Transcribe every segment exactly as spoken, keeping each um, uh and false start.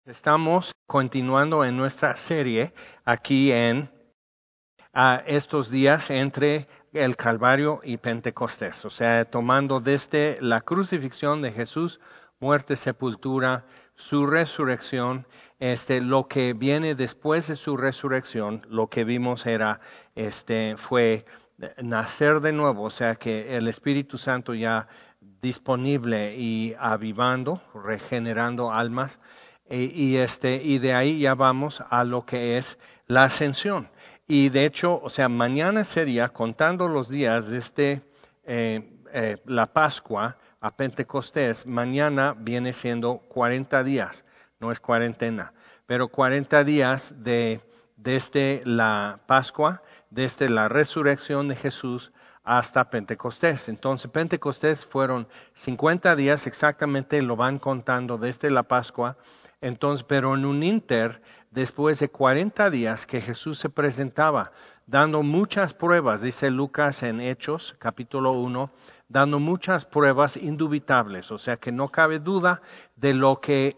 Estamos continuando en nuestra serie aquí en uh, estos días entre el Calvario y Pentecostés, o sea, tomando desde la crucifixión de Jesús, muerte, sepultura, su resurrección, este, lo que viene después de su resurrección, lo que vimos era, este, fue nacer de nuevo, o sea, que el Espíritu Santo ya disponible y avivando, regenerando almas. Y, y, este, y de ahí ya vamos a lo que es la ascensión. Y de hecho, o sea, mañana sería, contando los días desde eh, eh, la Pascua a Pentecostés, mañana viene siendo cuarenta días, no es cuarentena, pero cuarenta días de, desde la Pascua, desde la resurrección de Jesús hasta Pentecostés. Entonces, Pentecostés fueron cincuenta días exactamente, lo van contando desde la Pascua. Entonces, pero en un inter, después de cuarenta días que Jesús se presentaba, dando muchas pruebas, dice Lucas en Hechos, capítulo uno, dando muchas pruebas indubitables, o sea que no cabe duda de lo que,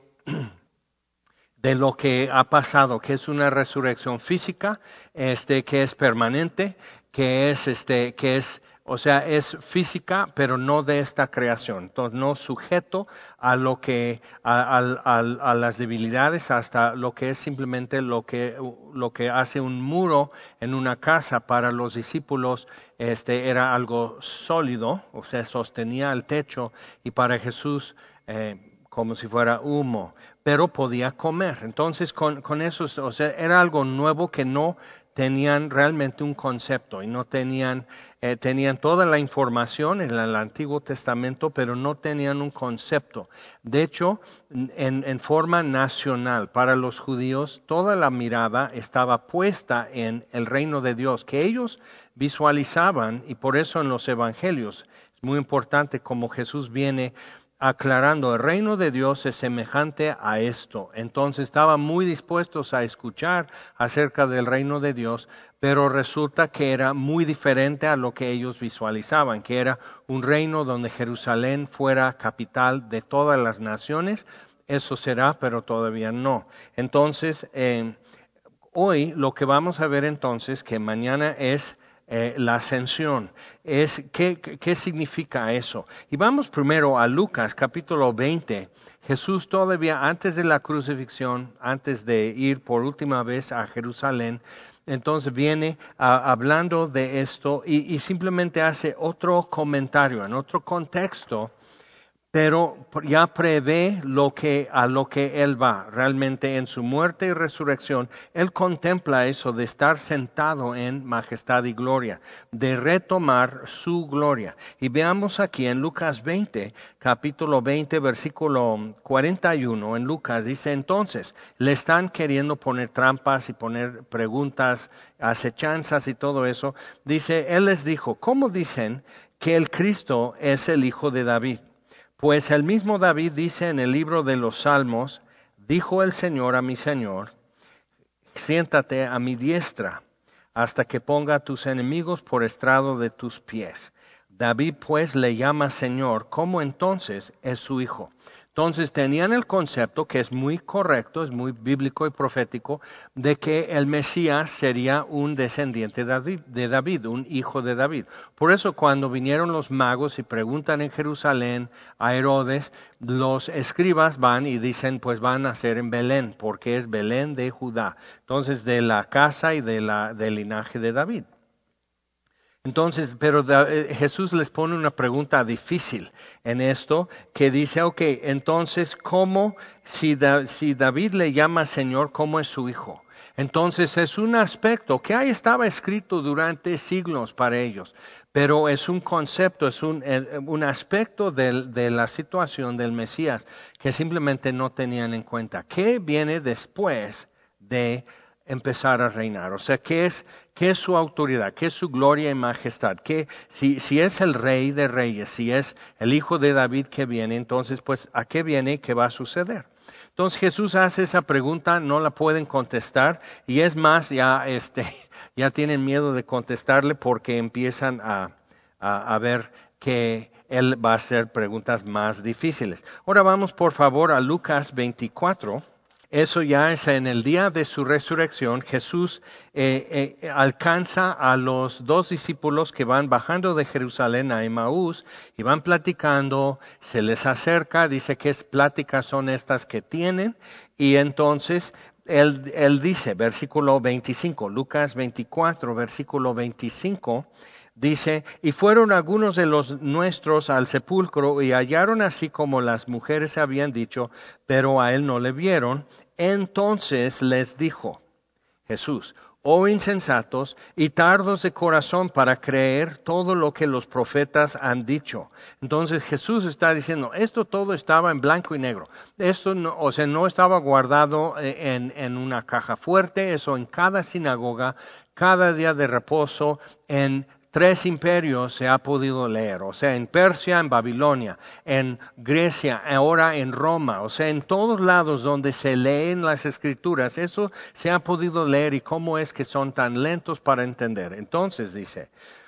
de lo que ha pasado, que es una resurrección física, este, que es permanente, que es, este, que es, o sea, es física, pero no de esta creación. Entonces, no sujeto a lo que, a, a, a, a las debilidades, hasta lo que es simplemente lo que, lo que hace un muro en una casa para los discípulos, este, era algo sólido, o sea, sostenía el techo, y para Jesús, eh, como si fuera humo, pero podía comer. Entonces, con, con eso, o sea, era algo nuevo que no tenían realmente un concepto y no tenían, eh, tenían toda la información en el Antiguo Testamento, pero no tenían un concepto. De hecho, en, en forma nacional, para los judíos, toda la mirada estaba puesta en el reino de Dios, que ellos visualizaban, y por eso en los evangelios es muy importante como Jesús viene aclarando, el reino de Dios es semejante a esto. Entonces estaban muy dispuestos a escuchar acerca del reino de Dios, pero resulta que era muy diferente a lo que ellos visualizaban, que era un reino donde Jerusalén fuera capital de todas las naciones. Eso será, pero todavía no. Entonces, eh, hoy lo que vamos a ver entonces, que mañana es Eh, la ascensión, es ¿qué, qué significa eso? Y vamos primero a Lucas capítulo veinte. Jesús todavía antes de la crucifixión, antes de ir por última vez a Jerusalén, entonces viene a, hablando de esto y, y simplemente hace otro comentario en otro contexto, pero ya prevé lo que, a lo que Él va. Realmente en su muerte y resurrección, Él contempla eso de estar sentado en majestad y gloria, de retomar su gloria. Y veamos aquí en Lucas veinte, capítulo veinte, versículo cuarenta y uno, en Lucas dice, entonces, le están queriendo poner trampas y poner preguntas, acechanzas y todo eso. Dice, Él les dijo, ¿cómo dicen que el Cristo es el Hijo de David? Pues el mismo David dice en el libro de los Salmos, dijo el Señor a mi Señor, siéntate a mi diestra hasta que ponga a tus enemigos por estrado de tus pies. David pues le llama Señor, ¿cómo entonces es su hijo? Entonces tenían el concepto, que es muy correcto, es muy bíblico y profético, de que el Mesías sería un descendiente de David, de David, un hijo de David. Por eso cuando vinieron los magos y preguntan en Jerusalén a Herodes, los escribas van y dicen, pues van a ser en Belén, porque es Belén de Judá. Entonces de la casa y de la, del linaje de David. Entonces, pero Jesús les pone una pregunta difícil en esto, que dice, ok, entonces, ¿cómo, si, da, si David le llama Señor, cómo es su hijo? Entonces, es un aspecto que ahí estaba escrito durante siglos para ellos, pero es un concepto, es un, un aspecto de, de la situación del Mesías que simplemente no tenían en cuenta. ¿Qué viene después de empezar a reinar? O sea, ¿qué es, qué es su autoridad? ¿Qué es su gloria y majestad? ¿Qué, si, si es el rey de reyes, si es el hijo de David que viene, entonces, pues, ¿a qué viene y qué va a suceder? Entonces Jesús hace esa pregunta, no la pueden contestar, y es más, ya, este, ya tienen miedo de contestarle porque empiezan a, a, a ver que Él va a hacer preguntas más difíciles. Ahora vamos, por favor, a Lucas veinticuatro. Eso ya es en el día de su resurrección. Jesús eh, eh, alcanza a los dos discípulos que van bajando de Jerusalén a Emaús y van platicando, se les acerca, dice qué pláticas son estas que tienen, y entonces él, él dice, versículo veinticinco, Lucas veinticuatro, versículo veinticinco, dice, y fueron algunos de los nuestros al sepulcro y hallaron así como las mujeres habían dicho, pero a él no le vieron. Entonces les dijo Jesús, oh insensatos y tardos de corazón para creer todo lo que los profetas han dicho. Entonces Jesús está diciendo, esto todo estaba en blanco y negro. Esto no, o sea, no estaba guardado en, en una caja fuerte, eso en cada sinagoga, cada día de reposo, en tres imperios se ha podido leer, o sea, en Persia, en Babilonia, en Grecia, ahora en Roma, o sea, en todos lados donde se leen las escrituras, eso se ha podido leer y cómo es que son tan lentos para entender. Entonces dice,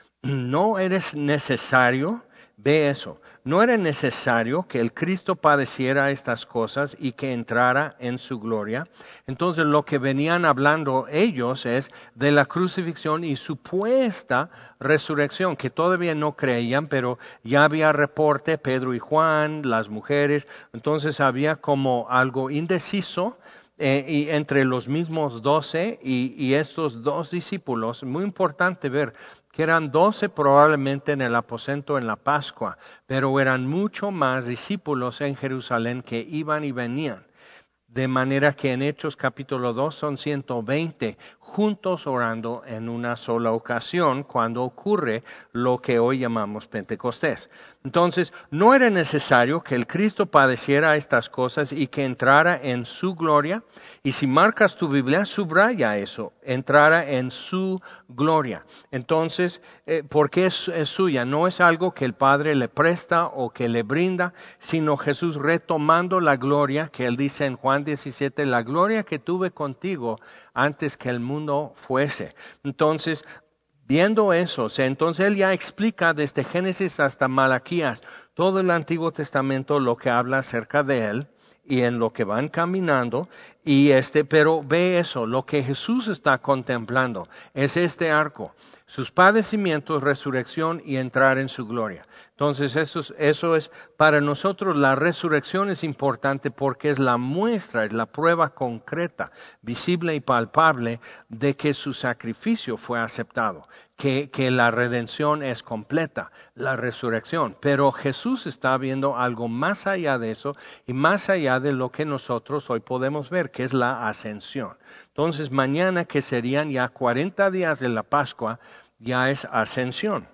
no eres necesario, ve eso, no era necesario que el Cristo padeciera estas cosas y que entrara en su gloria. Entonces lo que venían hablando ellos es de la crucifixión y supuesta resurrección, que todavía no creían, pero ya había reporte, Pedro y Juan, las mujeres, entonces había como algo indeciso. Eh, y entre los mismos doce y, y estos dos discípulos, muy importante ver que eran doce probablemente en el aposento en la Pascua, pero eran mucho más discípulos en Jerusalén que iban y venían. De manera que en Hechos capítulo dos son ciento veinte juntos orando en una sola ocasión cuando ocurre lo que hoy llamamos Pentecostés. Entonces, no era necesario que el Cristo padeciera estas cosas y que entrara en su gloria. Y si marcas tu Biblia, subraya eso, entrara en su gloria. Entonces, eh, porque es, es suya, no es algo que el Padre le presta o que le brinda, sino Jesús retomando la gloria que él dice en Juan diecisiete, la gloria que tuve contigo antes que el mundo fuese. Entonces, viendo eso, o sea, entonces él ya explica desde Génesis hasta Malaquías todo el Antiguo Testamento lo que habla acerca de él y en lo que van caminando, y este, pero ve eso, lo que Jesús está contemplando es este arco, sus padecimientos, resurrección y entrar en su gloria. Entonces eso es, eso es, para nosotros la resurrección es importante porque es la muestra, es la prueba concreta, visible y palpable de que su sacrificio fue aceptado, que, que la redención es completa, la resurrección. Pero Jesús está viendo algo más allá de eso y más allá de lo que nosotros hoy podemos ver, que es la ascensión. Entonces mañana, que serían ya cuarenta días de la Pascua, ya es ascensión.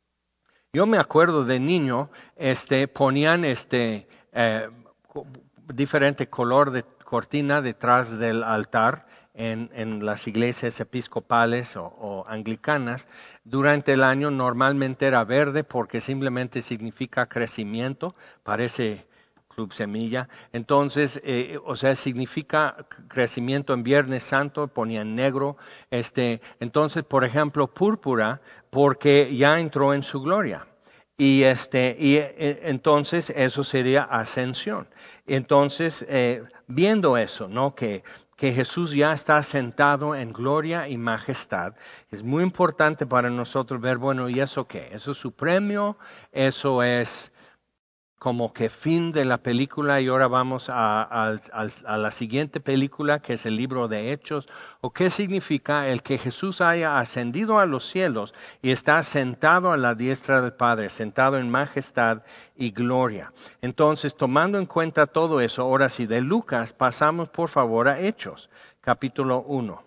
Yo me acuerdo de niño, este, ponían este eh, diferente color de cortina detrás del altar en, en las iglesias episcopales o, o anglicanas. Durante el año normalmente era verde porque simplemente significa crecimiento, parece Club Semilla. Entonces, eh, o sea, significa crecimiento. En Viernes Santo ponían negro. Este, entonces, por ejemplo, púrpura, porque ya entró en su gloria. Y este, y eh, entonces eso sería ascensión. Entonces, eh, viendo eso, ¿no? Que, que Jesús ya está sentado en gloria y majestad, es muy importante para nosotros ver, bueno, ¿y eso qué? ¿Eso es su premio? ¿Eso es como que fin de la película y ahora vamos a, a, a, a la siguiente película, que es el libro de Hechos? ¿O qué significa el que Jesús haya ascendido a los cielos y está sentado a la diestra del Padre, sentado en majestad y gloria? Entonces, tomando en cuenta todo eso, ahora sí, de Lucas pasamos por favor a Hechos, capítulo uno.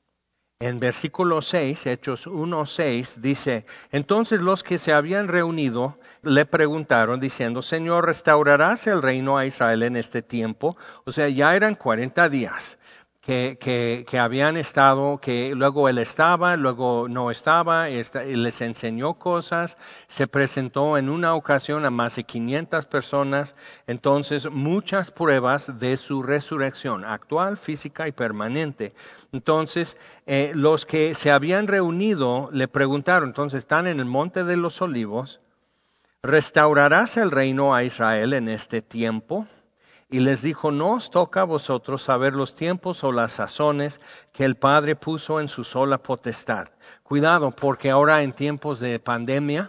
En versículo seis, Hechos uno, seis, dice, entonces los que se habían reunido le preguntaron diciendo, Señor, ¿restaurarás el reino a Israel en este tiempo? O sea, ya eran cuarenta días que, que, que habían estado, que luego él estaba, luego no estaba, y les enseñó cosas, se presentó en una ocasión a más de quinientas personas, entonces muchas pruebas de su resurrección actual, física y permanente. Entonces, eh, los que se habían reunido le preguntaron, entonces están en el Monte de los Olivos, ¿restaurarás el reino a Israel en este tiempo? y les dijo, no os toca a vosotros saber los tiempos o las sazones que el Padre puso en su sola potestad. Cuidado, porque ahora en tiempos de pandemia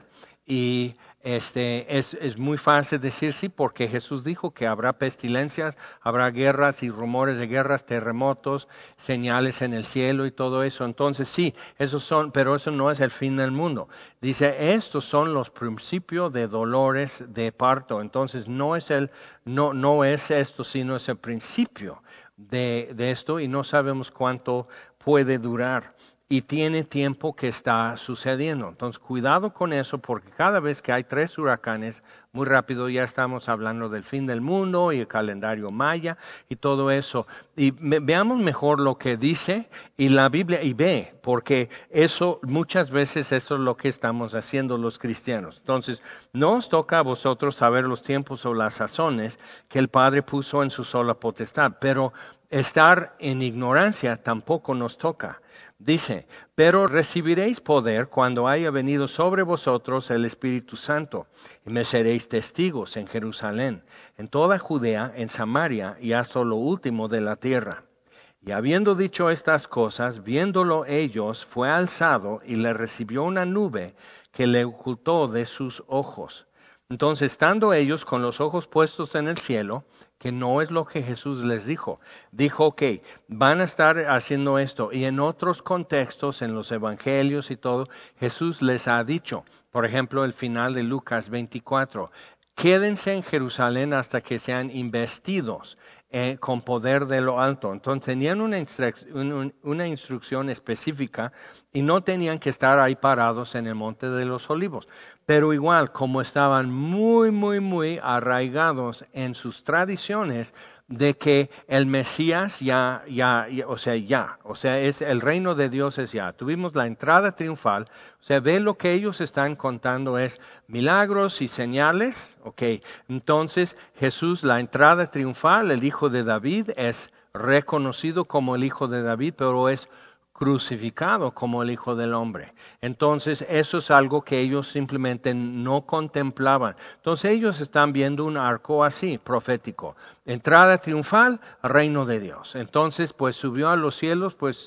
y este es, es muy fácil decir sí, porque Jesús dijo que habrá pestilencias, habrá guerras y rumores de guerras, terremotos, señales en el cielo y todo eso. Entonces sí, esos son, pero eso no es el fin del mundo. Dice, estos son los principios de dolores de parto. Entonces no es el, no, no es esto, sino es el principio de, de esto y no sabemos cuánto puede durar. Y tiene tiempo que está sucediendo. Entonces, cuidado con eso, porque cada vez que hay tres huracanes, muy rápido ya estamos hablando del fin del mundo y el calendario maya y todo eso. Y me, veamos mejor lo que dice y la Biblia, y ve, porque eso, muchas veces eso es lo que estamos haciendo los cristianos. Entonces, no os toca a vosotros saber los tiempos o las sazones que el Padre puso en su sola potestad, pero estar en ignorancia tampoco nos toca. Dice, pero recibiréis poder cuando haya venido sobre vosotros el Espíritu Santo, y me seréis testigos en Jerusalén, en toda Judea, en Samaria y hasta lo último de la tierra. Y habiendo dicho estas cosas, viéndolo ellos, fue alzado y le recibió una nube que le ocultó de sus ojos. Entonces, estando ellos con los ojos puestos en el cielo, que no es lo que Jesús les dijo. Dijo, ok, van a estar haciendo esto. Y en otros contextos, en los evangelios y todo, Jesús les ha dicho, por ejemplo, el final de Lucas veinticuatro, quédense en Jerusalén hasta que sean investidos eh, con poder de lo alto. Entonces tenían una, instru- un, una instrucción específica y no tenían que estar ahí parados en el Monte de los Olivos. Pero igual, como estaban muy, muy, muy arraigados en sus tradiciones de que el Mesías ya, ya, ya, o sea, ya, o sea, es el reino de Dios es ya. Tuvimos la entrada triunfal, o sea, ve lo que ellos están contando es milagros y señales, ok. Entonces, Jesús, la entrada triunfal, el hijo de David, es reconocido como el hijo de David, pero es crucificado como el Hijo del Hombre. Entonces, eso es algo que ellos simplemente no contemplaban. Entonces, ellos están viendo un arco así, profético. Entrada triunfal, reino de Dios. Entonces, pues subió a los cielos, pues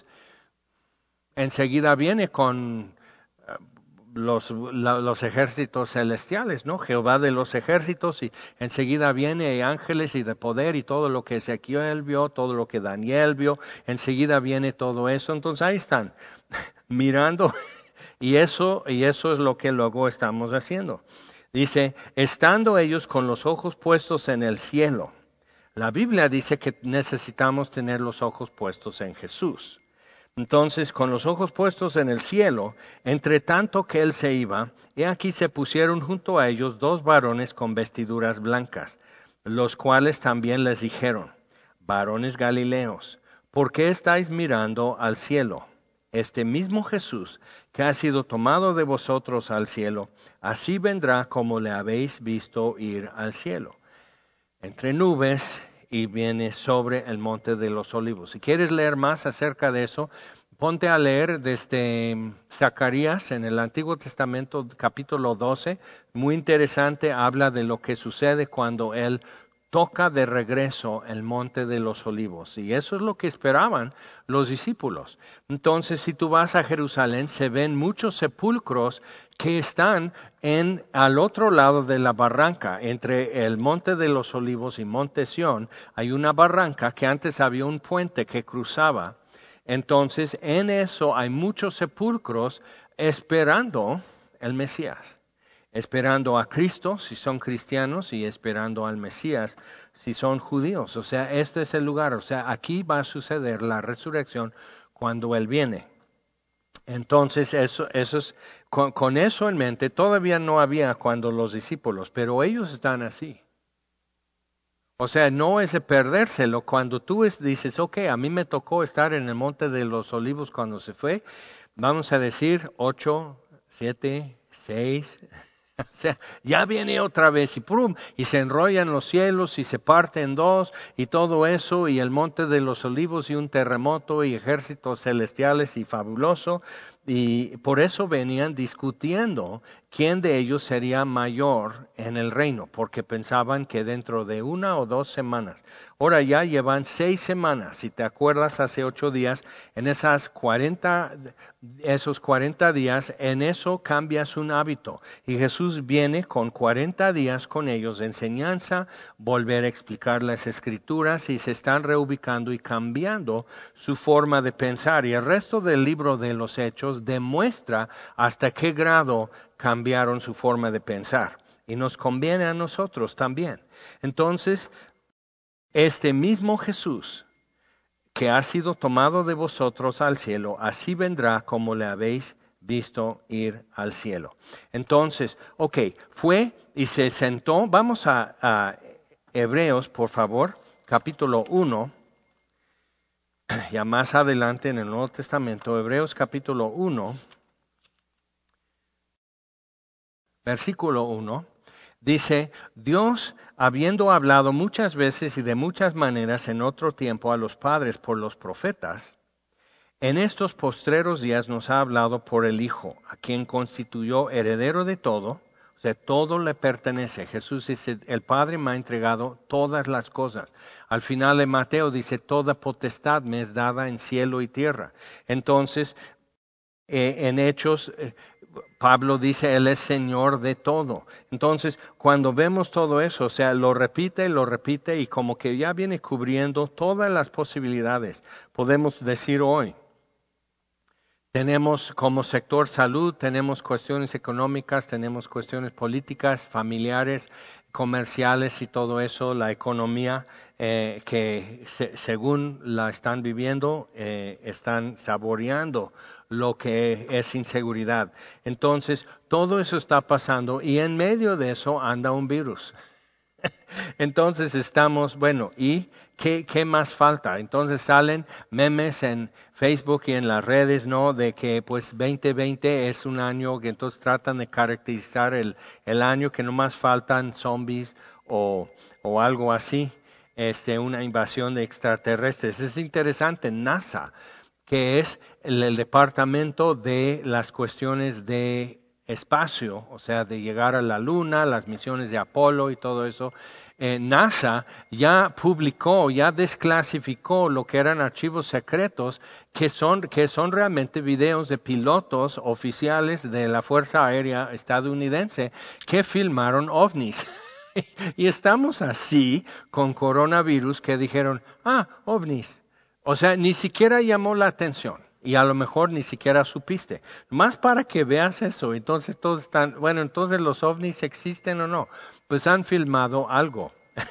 enseguida viene con Los, la, los ejércitos celestiales, ¿no? Jehová de los ejércitos, y enseguida viene ángeles y de poder y todo lo que Ezequiel vio, todo lo que Daniel vio, enseguida viene todo eso. Entonces ahí están, mirando, y eso, y eso es lo que luego estamos haciendo. Dice, estando ellos con los ojos puestos en el cielo. La Biblia dice que necesitamos tener los ojos puestos en Jesús. Entonces, con los ojos puestos en el cielo, entre tanto que él se iba, he aquí se pusieron junto a ellos dos varones con vestiduras blancas, los cuales también les dijeron, varones galileos, ¿por qué estáis mirando al cielo? Este mismo Jesús, que ha sido tomado de vosotros al cielo, así vendrá como le habéis visto ir al cielo, entre nubes, y viene sobre el Monte de los Olivos. Si quieres leer más acerca de eso, ponte a leer desde Zacarías en el Antiguo Testamento, capítulo doce. Muy interesante, habla de lo que sucede cuando Él toca de regreso el Monte de los Olivos. Y eso es lo que esperaban los discípulos. Entonces, si tú vas a Jerusalén, se ven muchos sepulcros que están en al otro lado de la barranca, entre el Monte de los Olivos y Monte Sión, hay una barranca que antes había un puente que cruzaba. Entonces, en eso hay muchos sepulcros esperando el Mesías, esperando a Cristo si son cristianos y esperando al Mesías si son judíos. O sea, este es el lugar. O sea, aquí va a suceder la resurrección cuando Él viene. Entonces, eso, eso es, con, con eso en mente, todavía no había cuando los discípulos, pero ellos están así. O sea, no es de perdérselo. Cuando tú es, dices, ok, a mí me tocó estar en el Monte de los Olivos cuando se fue, vamos a decir ocho, siete, seis... O sea, ya viene otra vez y ¡prum! Y se enrollan los cielos y se parte en dos y todo eso, y el Monte de los Olivos y un terremoto y ejércitos celestiales y fabuloso. Y por eso venían discutiendo quién de ellos sería mayor en el reino, porque pensaban que dentro de una o dos semanas, ahora ya llevan seis semanas, si te acuerdas hace ocho días, en esas cuarenta, esos cuarenta días, en eso cambias un hábito. Y Jesús viene con cuarenta días con ellos de enseñanza, volver a explicar las escrituras y se están reubicando y cambiando su forma de pensar. Y el resto del libro de los Hechos demuestra hasta qué grado cambiaron su forma de pensar. Y nos conviene a nosotros también. Entonces, este mismo Jesús que ha sido tomado de vosotros al cielo, así vendrá como le habéis visto ir al cielo. Entonces, ok, fue y se sentó. Vamos a, a Hebreos, por favor, capítulo uno. Ya más adelante en el Nuevo Testamento, Hebreos capítulo uno, versículo uno, dice, Dios, habiendo hablado muchas veces y de muchas maneras en otro tiempo a los padres por los profetas, en estos postreros días nos ha hablado por el Hijo, a quien constituyó heredero de todo. O sea, todo le pertenece. Jesús dice, el Padre me ha entregado todas las cosas. Al final de Mateo dice, toda potestad me es dada en cielo y tierra. Entonces, eh, en Hechos, eh, Pablo dice, Él es Señor de todo. Entonces, cuando vemos todo eso, o sea, lo repite, lo repite y como que ya viene cubriendo todas las posibilidades. Podemos decir hoy, tenemos como sector salud, tenemos cuestiones económicas, tenemos cuestiones políticas, familiares, comerciales y todo eso, la economía eh, que se, según la están viviendo, eh, están saboreando lo que es inseguridad. Entonces, todo eso está pasando y en medio de eso anda un virus. Entonces estamos, bueno, ¿y qué, qué más falta? Entonces salen memes en Facebook y en las redes, ¿no? De que pues veinte veinte es un año que entonces tratan de caracterizar el, el año que no más faltan zombies o, o algo así, este, una invasión de extraterrestres. Es interesante, NASA, que es el, el departamento de las cuestiones de espacio, o sea, de llegar a la Luna, las misiones de Apolo y todo eso. Eh, NASA ya publicó, ya desclasificó lo que eran archivos secretos, que son, que son realmente videos de pilotos oficiales de la Fuerza Aérea estadounidense que filmaron ovnis. Y estamos así con coronavirus que dijeron, ah, ovnis. O sea, ni siquiera llamó la atención. Y a lo mejor ni siquiera supiste. Más para que veas eso. Entonces todos están, bueno, entonces los ovnis existen o no. Pues han filmado algo.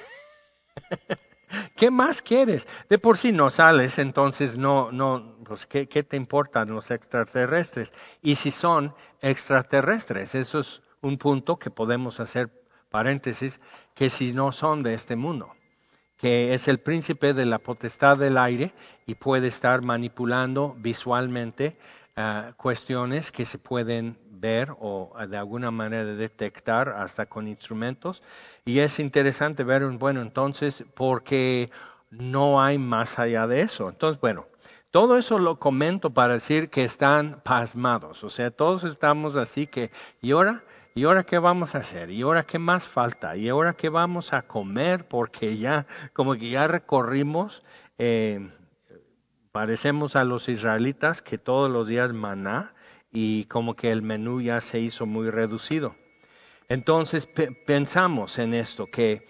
¿Qué más quieres? De por sí no sales, entonces no, no, pues ¿qué, qué te importan los extraterrestres? Y si son extraterrestres, eso es un punto que podemos hacer paréntesis, que si no son de este mundo, que es el príncipe de la potestad del aire y puede estar manipulando visualmente uh, cuestiones que se pueden ver o uh, de alguna manera detectar hasta con instrumentos. Y es interesante ver, bueno, entonces, porque no hay más allá de eso. Entonces, bueno, todo eso lo comento para decir que están pasmados. O sea, todos estamos así que, ¿y ahora? ¿Y ahora qué vamos a hacer? ¿Y ahora qué más falta? ¿Y ahora qué vamos a comer? Porque ya, como que ya recorrimos, eh, parecemos a los israelitas que todos los días maná y como que el menú ya se hizo muy reducido. Entonces pe- pensamos en esto, que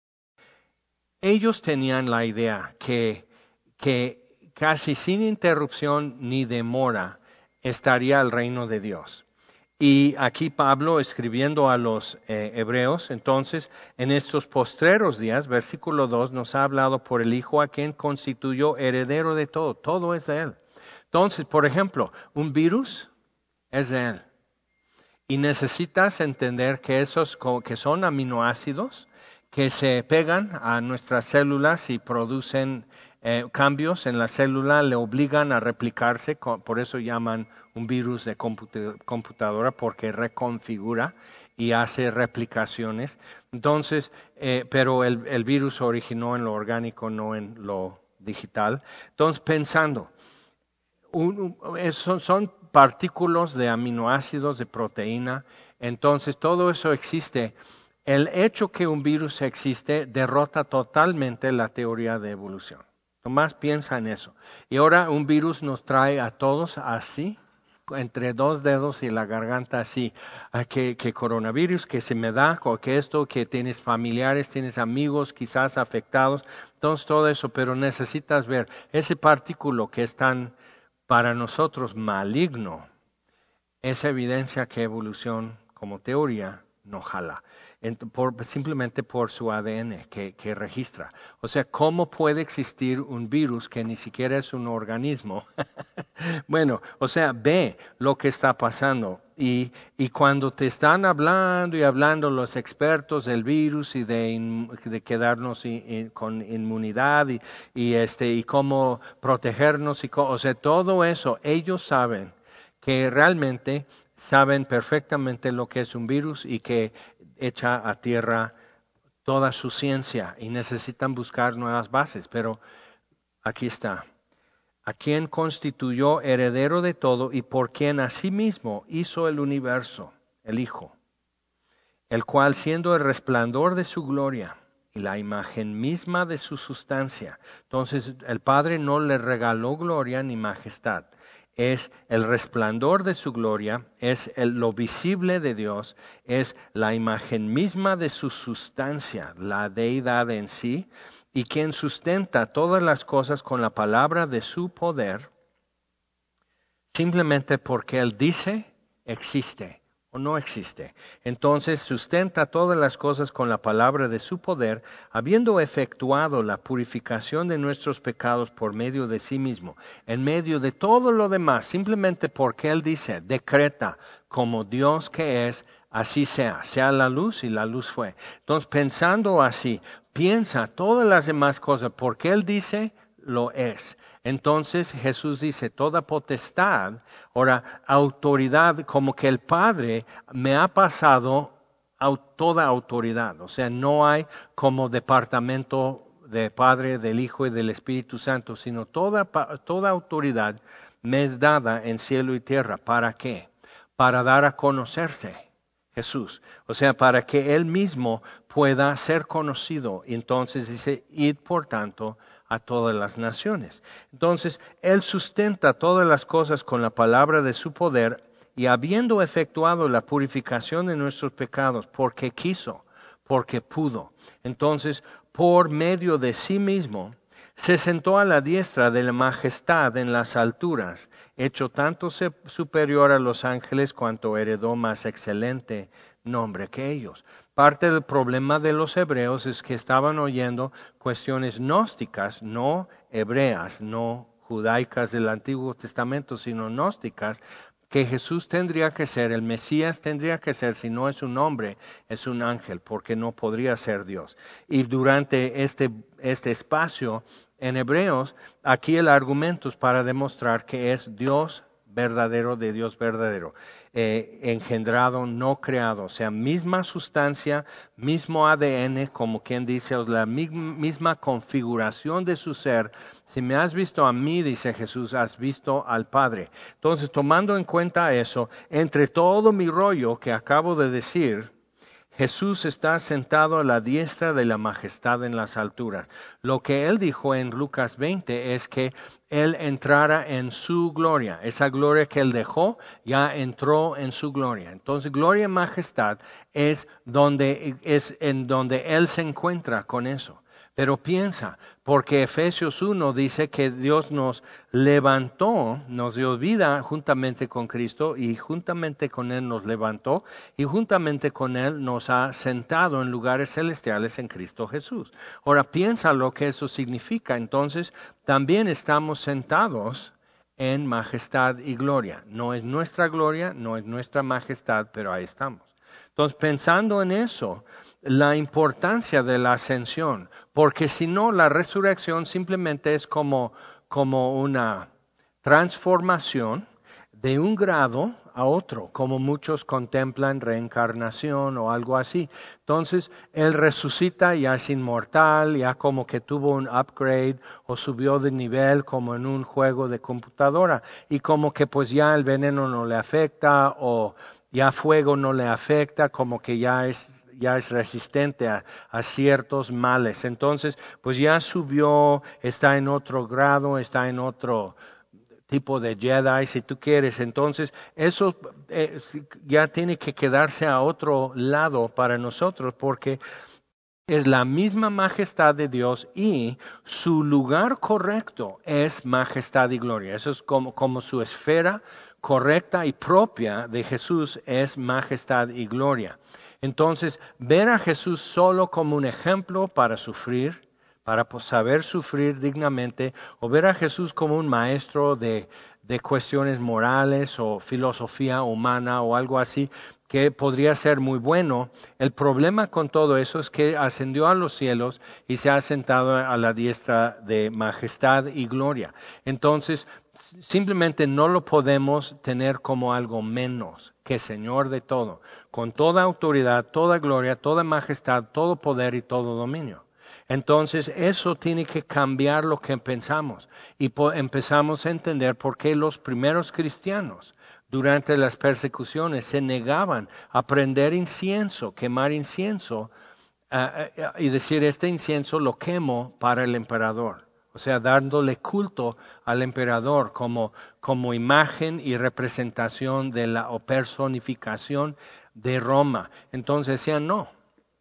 ellos tenían la idea que, que casi sin interrupción ni demora estaría el reino de Dios. Y aquí Pablo, escribiendo a los eh, hebreos, entonces, en estos postreros días, versículo dos, nos ha hablado por el Hijo a quien constituyó heredero de todo. Todo es de Él. Entonces, por ejemplo, un virus es de Él. Y necesitas entender que esos que son aminoácidos que se pegan a nuestras células y producen eh, cambios en la célula, le obligan a replicarse, por eso llaman un virus de computadora, porque reconfigura y hace replicaciones. Entonces, eh, pero el, el virus originó en lo orgánico, no en lo digital. Entonces, pensando, un, un, son, son partículas de aminoácidos, de proteína. Entonces, todo eso existe. El hecho que un virus existe derrota totalmente la teoría de evolución. Nomás piensa en eso. Y ahora un virus nos trae a todos así, entre dos dedos y la garganta así, ah, que, que coronavirus, que se me da, o que esto, que tienes familiares, tienes amigos quizás afectados, entonces todo eso, pero necesitas ver ese partículo que es tan para nosotros maligno, es evidencia que evolución como teoría no jala. Por, simplemente por su A D N que, que registra. O sea, ¿cómo puede existir un virus que ni siquiera es un organismo? Bueno, o sea, ve lo que está pasando. Y, y cuando te están hablando y hablando los expertos del virus y de, in, de quedarnos in, in, con inmunidad y, y, este, y cómo protegernos, y, o sea, todo eso, ellos saben que realmente saben perfectamente lo que es un virus y que echa a tierra toda su ciencia y necesitan buscar nuevas bases. Pero aquí está. A quien constituyó heredero de todo y por quien asimismo hizo el universo, el Hijo, el cual siendo el resplandor de su gloria y la imagen misma de su sustancia. Entonces el Padre no le regaló gloria ni majestad. Es el resplandor de su gloria, es el, lo visible de Dios, es la imagen misma de su sustancia, la deidad en sí, y quien sustenta todas las cosas con la palabra de su poder, simplemente porque Él dice, existe o no existe. Entonces sustenta todas las cosas con la palabra de su poder, habiendo efectuado la purificación de nuestros pecados por medio de sí mismo, en medio de todo lo demás, simplemente porque Él dice, decreta, como Dios que es, así sea, sea la luz y la luz fue. Entonces pensando así, piensa todas las demás cosas, porque Él dice, lo es. Entonces Jesús dice, toda potestad, ahora autoridad, como que el Padre me ha pasado toda autoridad. O sea, no hay como departamento de Padre, del Hijo y del Espíritu Santo, sino toda, toda autoridad me es dada en cielo y tierra. ¿Para qué? Para dar a conocerse Jesús. O sea, para que Él mismo pueda ser conocido. Entonces dice, id por tanto a todas las naciones. Entonces, Él sustenta todas las cosas con la palabra de su poder y habiendo efectuado la purificación de nuestros pecados, porque quiso, porque pudo. Entonces, por medio de sí mismo, se sentó a la diestra de la majestad en las alturas, hecho tanto superior a los ángeles cuanto heredó más excelente nombre que ellos. Parte del problema de los hebreos es que estaban oyendo cuestiones gnósticas, no hebreas, no judaicas del Antiguo Testamento, sino gnósticas, que Jesús tendría que ser, el Mesías tendría que ser, si no es un hombre, es un ángel, porque no podría ser Dios. Y durante este, este espacio en Hebreos, aquí el argumento es para demostrar que es Dios verdadero de Dios verdadero, eh, engendrado, no creado, o sea, misma sustancia, mismo A D N, como quien dice, o la misma configuración de su ser. Si me has visto a mí, dice Jesús, has visto al Padre. Entonces, tomando en cuenta eso, entre todo mi rollo que acabo de decir, Jesús está sentado a la diestra de la majestad en las alturas. Lo que Él dijo en Lucas veinte es que Él entrara en su gloria. Esa gloria que Él dejó ya entró en su gloria. Entonces, gloria y majestad es donde es en donde Él se encuentra con eso. Pero piensa, porque Efesios uno dice que Dios nos levantó, nos dio vida juntamente con Cristo y juntamente con Él nos levantó y juntamente con Él nos ha sentado en lugares celestiales en Cristo Jesús. Ahora piensa lo que eso significa. Entonces también estamos sentados en majestad y gloria. No es nuestra gloria, no es nuestra majestad, pero ahí estamos. Entonces pensando en eso, la importancia de la ascensión, porque si no, la resurrección simplemente es como, como una transformación de un grado a otro, como muchos contemplan reencarnación o algo así. Entonces, Él resucita, ya es inmortal, ya como que tuvo un upgrade o subió de nivel como en un juego de computadora y como que pues ya el veneno no le afecta o ya fuego no le afecta, como que ya es ya es resistente a, a ciertos males. Entonces, pues ya subió, está en otro grado, está en otro tipo de Jedi, si tú quieres. Entonces, eso eh, ya tiene que quedarse a otro lado para nosotros, porque es la misma majestad de Dios y su lugar correcto es majestad y gloria. Eso es como, como su esfera correcta y propia de Jesús es majestad y gloria. Entonces, ver a Jesús solo como un ejemplo para sufrir, para saber sufrir dignamente, o ver a Jesús como un maestro de, de cuestiones morales o filosofía humana o algo así, que podría ser muy bueno. El problema con todo eso es que ascendió a los cielos y se ha sentado a la diestra de majestad y gloria. Entonces, simplemente no lo podemos tener como algo menos que Señor de todo, con toda autoridad, toda gloria, toda majestad, todo poder y todo dominio. Entonces, eso tiene que cambiar lo que pensamos y po- empezamos a entender por qué los primeros cristianos durante las persecuciones se negaban a prender incienso, quemar incienso uh, uh, y decir, este incienso lo quemo para el emperador. O sea, dándole culto al emperador como, como imagen y representación de la o personificación de Roma. Entonces decían, no.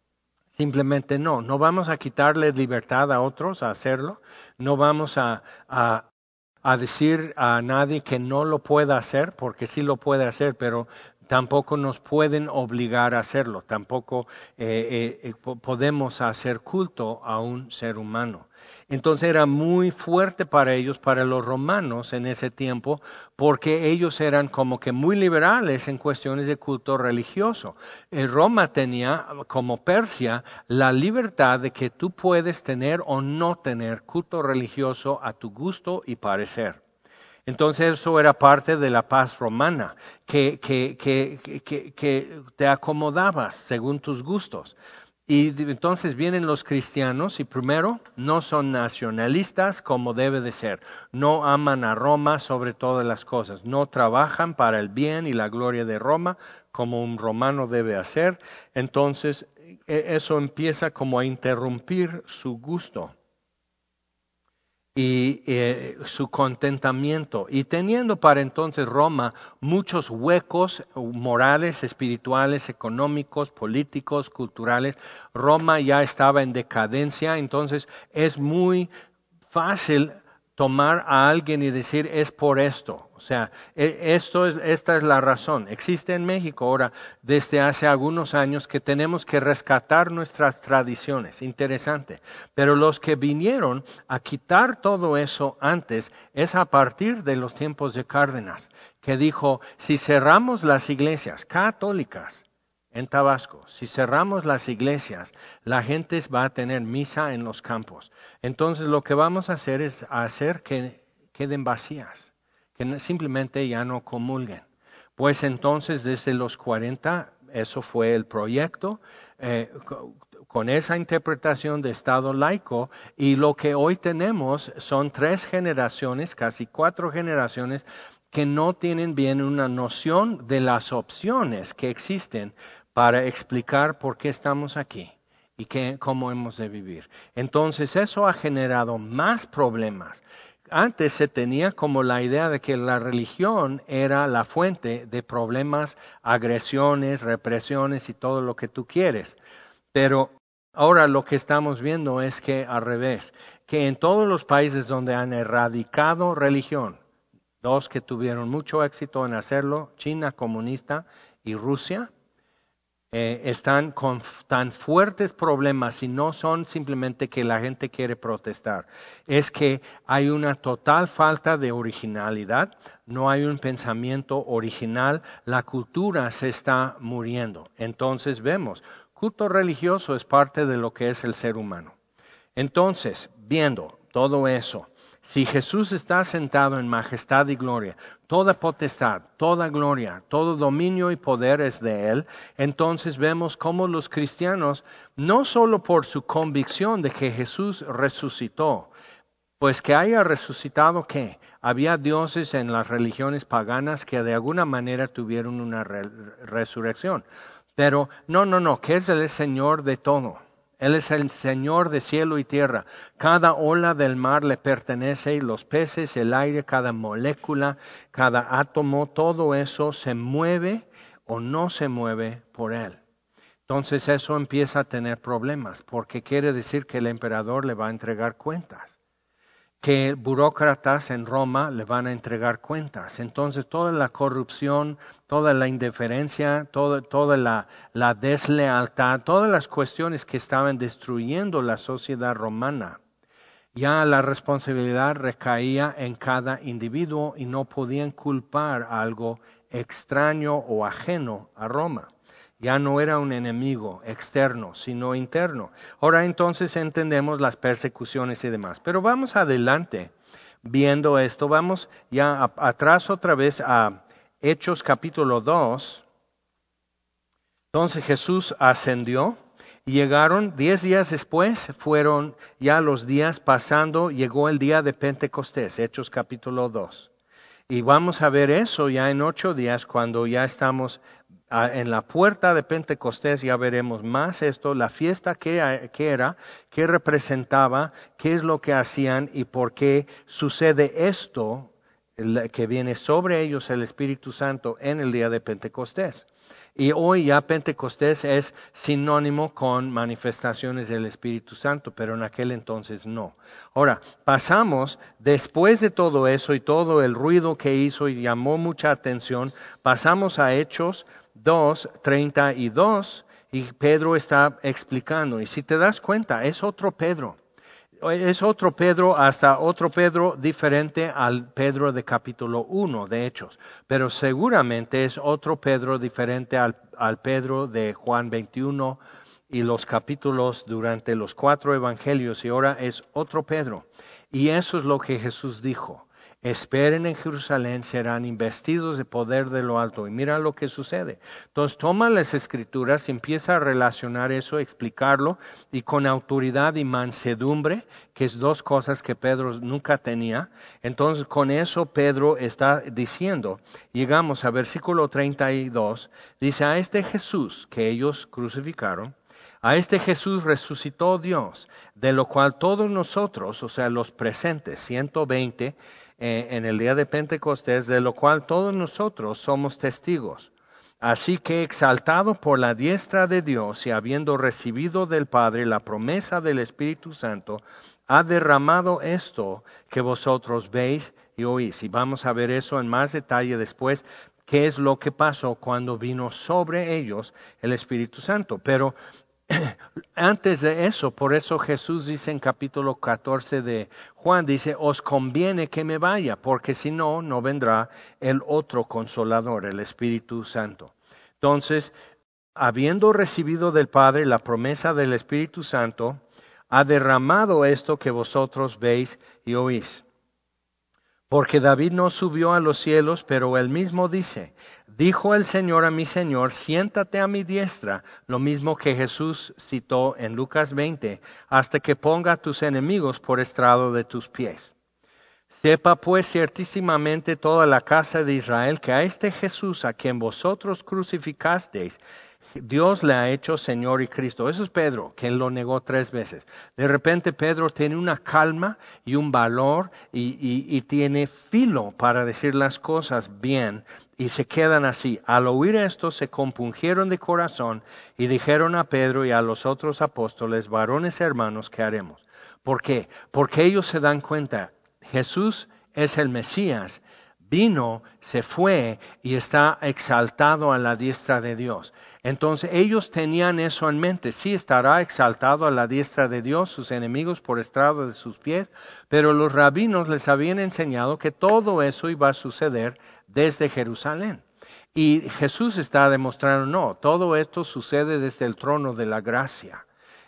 Simplemente no, no vamos a quitarle libertad a otros a hacerlo, no vamos a, a, a decir a nadie que no lo pueda hacer, porque sí lo puede hacer, pero tampoco nos pueden obligar a hacerlo, tampoco eh, eh, podemos hacer culto a un ser humano. Entonces era muy fuerte para ellos, para los romanos en ese tiempo, porque ellos eran como que muy liberales en cuestiones de culto religioso. En Roma tenía, como Persia, la libertad de que tú puedes tener o no tener culto religioso a tu gusto y parecer. Entonces eso era parte de la paz romana, que, que, que, que, que te acomodabas según tus gustos. Y entonces vienen los cristianos y primero no son nacionalistas como debe de ser, no aman a Roma sobre todas las cosas, no trabajan para el bien y la gloria de Roma como un romano debe hacer. Entonces eso empieza como a interrumpir su gusto y eh, su contentamiento. Y teniendo para entonces Roma muchos huecos morales, espirituales, económicos, políticos, culturales, Roma ya estaba en decadencia, entonces es muy fácil tomar a alguien y decir es por esto. O sea, esto es, esta es la razón. Existe en México ahora, desde hace algunos años, que tenemos que rescatar nuestras tradiciones. Interesante. Pero los que vinieron a quitar todo eso antes es a partir de los tiempos de Cárdenas, que dijo, si cerramos las iglesias católicas en Tabasco, si cerramos las iglesias, la gente va a tener misa en los campos. Entonces lo que vamos a hacer es hacer que queden vacías, que simplemente ya no comulguen. Pues entonces desde los cuarenta, eso fue el proyecto, eh, con esa interpretación de Estado laico, y lo que hoy tenemos son tres generaciones, casi cuatro generaciones, que no tienen bien una noción de las opciones que existen para explicar por qué estamos aquí y qué, cómo hemos de vivir. Entonces eso ha generado más problemas. Antes se tenía como la idea de que la religión era la fuente de problemas, agresiones, represiones y todo lo que tú quieres. Pero ahora lo que estamos viendo es que al revés, que en todos los países donde han erradicado religión, dos que tuvieron mucho éxito en hacerlo, China comunista y Rusia, eh, están con tan fuertes problemas y no son simplemente que la gente quiere protestar, es que hay una total falta de originalidad, no hay un pensamiento original, la cultura se está muriendo. Entonces vemos, culto religioso es parte de lo que es el ser humano. Entonces, viendo todo eso, Si Jesús está sentado en majestad y gloria, toda potestad, toda gloria, todo dominio y poder es de Él, entonces vemos cómo los cristianos, no solo por su convicción de que Jesús resucitó, pues que haya resucitado, ¿qué? Había dioses en las religiones paganas que de alguna manera tuvieron una re- resurrección. Pero no, no, no, que es el Señor de todo. Él es el Señor de cielo y tierra. Cada ola del mar le pertenece, y los peces, el aire, cada molécula, cada átomo, todo eso se mueve o no se mueve por Él. Entonces eso empieza a tener problemas, porque quiere decir que el emperador le va a entregar cuentas, que burócratas en Roma le van a entregar cuentas. Entonces toda la corrupción, toda la indiferencia, toda, toda la, la deslealtad, todas las cuestiones que estaban destruyendo la sociedad romana, ya la responsabilidad recaía en cada individuo y no podían culpar a algo extraño o ajeno a Roma. Ya no era un enemigo externo, sino interno. Ahora entonces entendemos las persecuciones y demás. Pero vamos adelante viendo esto. Vamos ya a, atrás otra vez a Hechos capítulo dos. Entonces Jesús ascendió y llegaron diez días después, fueron ya los días pasando, llegó el día de Pentecostés, Hechos capítulo dos. Y vamos a ver eso ya en ocho días cuando ya estamos en la puerta de Pentecostés, ya veremos más esto, la fiesta que, que era, qué representaba, qué es lo que hacían y por qué sucede esto que viene sobre ellos el Espíritu Santo en el día de Pentecostés. Y hoy ya Pentecostés es sinónimo con manifestaciones del Espíritu Santo, pero en aquel entonces no. Ahora, pasamos, después de todo eso y todo el ruido que hizo y llamó mucha atención, pasamos a Hechos dos, treinta y dos, y Pedro está explicando. Y si te das cuenta, es otro Pedro. Es otro Pedro, hasta otro Pedro diferente al Pedro de capítulo uno de Hechos. Pero seguramente es otro Pedro diferente al, al Pedro de Juan veintiuno y los capítulos durante los cuatro evangelios. Y ahora es otro Pedro. Y eso es lo que Jesús dijo. Esperen en Jerusalén, serán investidos de poder de lo alto. Y mira lo que sucede. Entonces toma las escrituras y empieza a relacionar eso, explicarlo, y con autoridad y mansedumbre, que es dos cosas que Pedro nunca tenía. Entonces con eso Pedro está diciendo, llegamos a versículo treinta y dos, dice, a este Jesús que ellos crucificaron, a este Jesús resucitó Dios, de lo cual todos nosotros, o sea, los presentes, ciento veinte, eh, en el día de Pentecostés, de lo cual todos nosotros somos testigos. Así que exaltado por la diestra de Dios y habiendo recibido del Padre la promesa del Espíritu Santo, ha derramado esto que vosotros veis y oís. Y vamos a ver eso en más detalle después, qué es lo que pasó cuando vino sobre ellos el Espíritu Santo. Pero antes de eso, por eso Jesús dice en capítulo catorce de Juan, dice, os conviene que me vaya, porque si no, no vendrá el otro consolador, el Espíritu Santo. Entonces, habiendo recibido del Padre la promesa del Espíritu Santo, ha derramado esto que vosotros veis y oís. Porque David no subió a los cielos, pero él mismo dice, dijo el Señor a mi Señor, siéntate a mi diestra, lo mismo que Jesús citó en Lucas veinte, hasta que ponga a tus enemigos por estrado de tus pies. Sepa pues ciertísimamente toda la casa de Israel que a este Jesús a quien vosotros crucificasteis, Dios le ha hecho Señor y Cristo. Eso es Pedro, que él lo negó tres veces. De repente Pedro tiene una calma y un valor y, y, y tiene filo para decir las cosas bien y se quedan así. Al oír esto se compungieron de corazón y dijeron a Pedro y a los otros apóstoles, varones hermanos, ¿qué haremos? ¿Por qué? Porque ellos se dan cuenta, Jesús es el Mesías. Vino, se fue y está exaltado a la diestra de Dios. Entonces ellos tenían eso en mente. Sí, estará exaltado a la diestra de Dios, sus enemigos por estrado de sus pies, pero los rabinos les habían enseñado que todo eso iba a suceder desde Jerusalén. Y Jesús está demostrando, no, todo esto sucede desde el trono de la gracia.